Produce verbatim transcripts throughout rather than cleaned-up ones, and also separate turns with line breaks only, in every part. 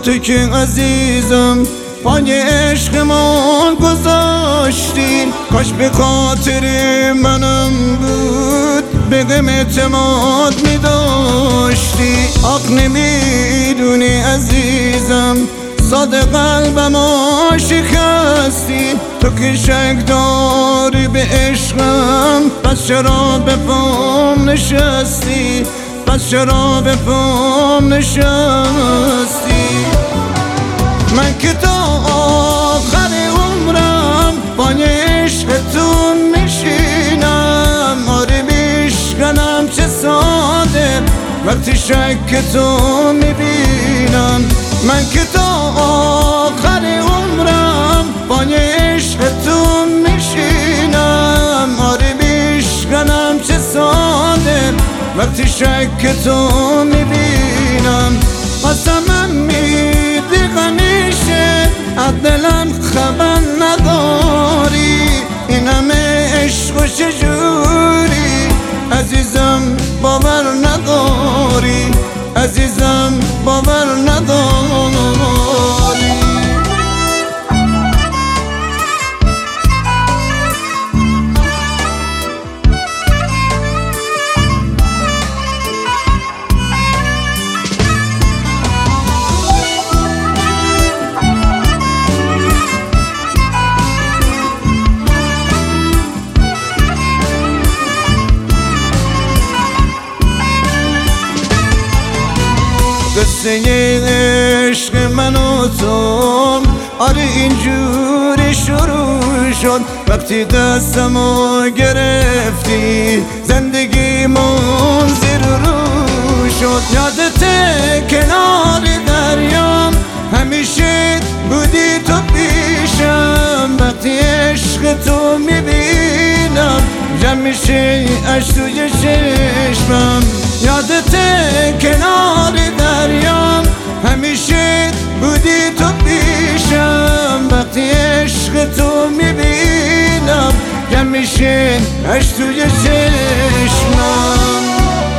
تو که عزیزم پای عشقمان گذاشتی، کاش به خاطر منم بود به غم اعتماد می داشتی. حق نمیدونی عزیزم ساده قلبم شکستی، تو که شک داری به عشقم پس چرا به پام نشستی، پس چرا به پام نشستی. من که تا آخر عمرم پای عشقتون میشینم، آره میشکنم چه ساده وقتی شکتون میبینم. من که تا آخر عمرم پای عشقتون میشینم، آره میشکنم چه ساده وقتی شکتون میبینم. قسمم میدی همیشه از دلم خبر نداری، این همه عشق و چجوری عزیزم باور نداری، عزیزم باور نداری. قصه عشق من و تو آره اینجوری شروع شد، وقتی دستمو گرفتی زندگیمون زیر رو شد. یادته کنار دریام همیشه بودی تو پیشم، وقتی عشق تو میبینم جمع میشه عشق توی چشمم. یادته کنار دریام همیشه بودی تو پیشم، وقتی عشق تو میبینم جمع میشه عشق توی چشمم.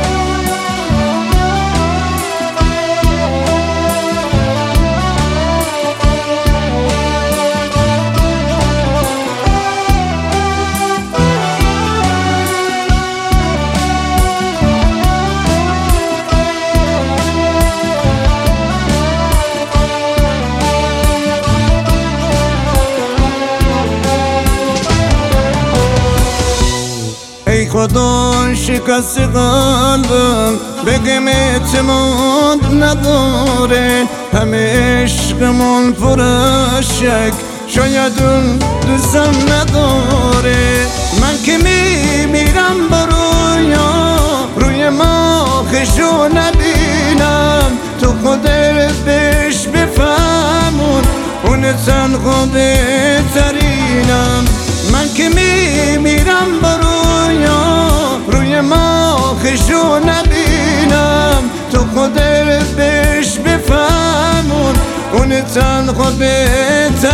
ای خدا شکست قلبم به غم اعتماد نداره، همه عشقمون پر از شک شاید اون دوستم نداره. من که میمیرم با رویا روی ماخشو نبینم، تو خودت بهش بفهمون اون تنها بهترینم. من که میمیرم با رویا روی ماخشو نبینم، تو خودت بهش بفهمون اون تنها بهترینم.